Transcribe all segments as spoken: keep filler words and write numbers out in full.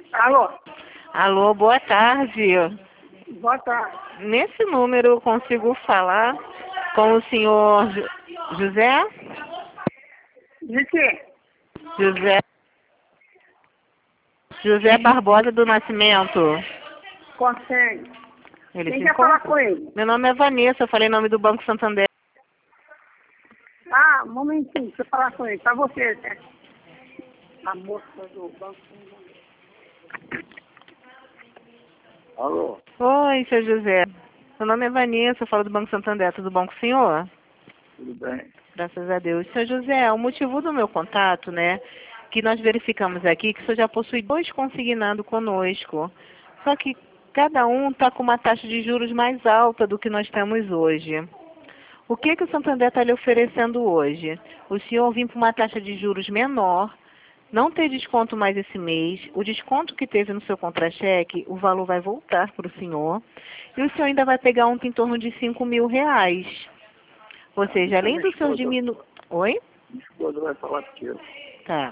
Alô? Alô, boa tarde. Boa tarde. Nesse número eu consigo falar com o senhor Ju- José? De quê? José José Barbosa do Nascimento. Consegue. Ele Quem se quer falar encontra? com ele? Meu nome é Vanessa, eu falei em nome do Banco Santander. Ah, um momentinho, deixa eu falar com ele. Pra você, né? A moça do banco. Alô? Oi, seu José. Meu nome é Vanessa, eu falo do Banco Santander. Tudo bom com o senhor? Tudo bem? Graças a Deus. Seu José, o motivo do meu contato, né, que nós verificamos aqui que o senhor já possui dois consignados conosco. Só que cada um está com uma taxa de juros mais alta do que nós temos hoje. O que, que o Santander está lhe oferecendo hoje? O senhor vir para uma taxa de juros menor, não ter desconto mais esse mês, o desconto que teve no seu contra-cheque, o valor vai voltar para o senhor, e o senhor ainda vai pegar um em torno de cinco mil reais. Ou seja, além do seu diminu... Oi? Minha esposa vai falar contigo. Tá.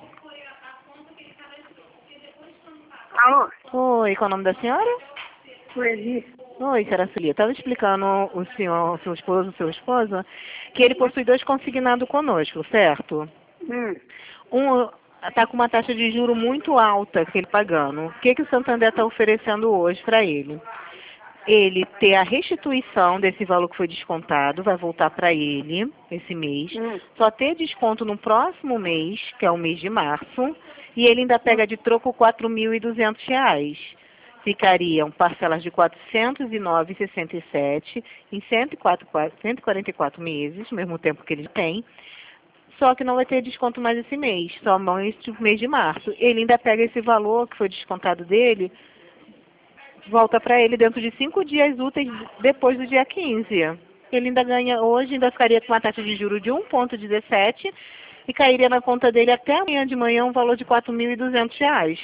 Alô? Oi, qual é o nome da senhora? Sueli. Oi, senhora Celia. Estava explicando o senhor, o seu esposo, o seu esposo, que ele possui dois consignados conosco, certo? Hum. Um está com uma taxa de juro muito alta que ele pagando. O que, que o Santander está oferecendo hoje para ele? Ele ter a restituição desse valor que foi descontado, vai voltar para ele esse mês, Hum. só ter desconto no próximo mês, que é o mês de março, e ele ainda pega de troco quatro mil e duzentos reais. Ficariam parcelas de quatrocentos e nove reais e sessenta e sete centavos em cento e quatro, cento e quarenta e quatro meses, mesmo tempo que ele tem, só que não vai ter desconto mais esse mês, só mais tipo mês de março. Ele ainda pega esse valor que foi descontado dele, volta para ele dentro de cinco dias úteis depois do dia quinze. Ele ainda ganha hoje, ainda ficaria com uma taxa de juros de um vírgula dezessete e cairia na conta dele até amanhã de manhã um valor de quatro mil e duzentos reais.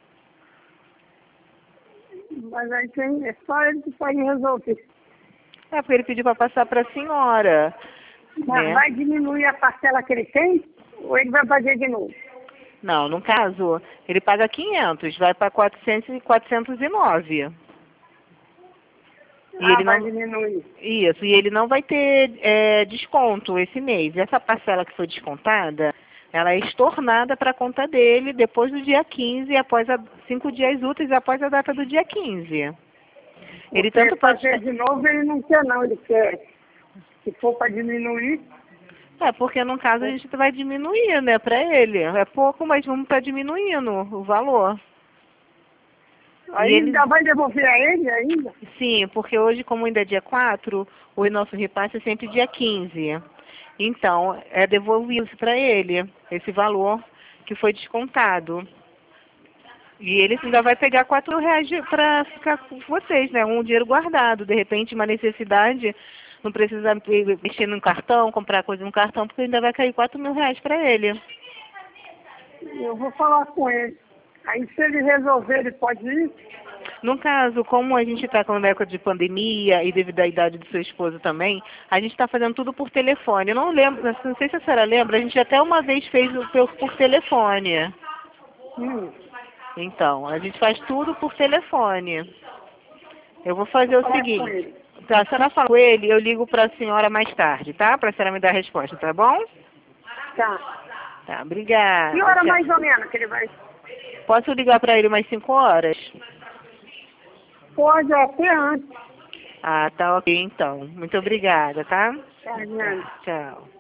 Mas aí tem, é só ele que pode resolver. É porque ele pediu para passar para a senhora, Mas né? vai diminuir a parcela que ele tem? Ou ele vai fazer de novo? Não, no caso, ele paga quinhentos, vai para quatrocentos e quatrocentos e nove. E Ah, ele vai não, diminuir. isso, e ele não vai ter é, desconto esse mês. Essa parcela que foi descontada, ela é estornada para a conta dele depois do dia quinze, após a, cinco dias úteis após a data do dia quinze. Ele Porque tanto pode... fazer de novo ele não quer não, ele quer. Se for para diminuir, É, porque no caso a gente vai diminuir, né, para ele. É pouco, mas vamos estar diminuindo o valor. aí E ele... ainda vai devolver a ele ainda? Sim, porque hoje, como ainda é dia quatro, o nosso repasse é sempre dia quinze. Então, é devolvido para ele esse valor que foi descontado. E ele ainda vai pegar quatro mil reais para ficar com vocês, né? Um dinheiro guardado. De repente, uma necessidade, não precisa mexer no cartão, comprar coisa no cartão, porque ainda vai cair quatro mil reais para ele. Eu vou falar com ele. Aí se ele resolver, ele pode ir? No caso, como a gente está com uma época de pandemia e devido à idade do seu esposo também, a gente está fazendo tudo por telefone. Eu não lembro, não sei se a senhora lembra, a gente até uma vez fez o por por telefone. Hum. Então, a gente faz tudo por telefone. Eu vou fazer Vou o falar com seguinte. ele. Tá, a senhora fala com ele, eu ligo para a senhora mais tarde, tá? Para a senhora me dar a resposta, tá bom? Tá. Tá, Que obrigada. hora Tchau. mais ou menos que ele vai? Posso ligar para ele mais cinco horas? Pode até antes. Ah, tá ok então. Muito obrigada, tá? Tá, Diana. Tchau.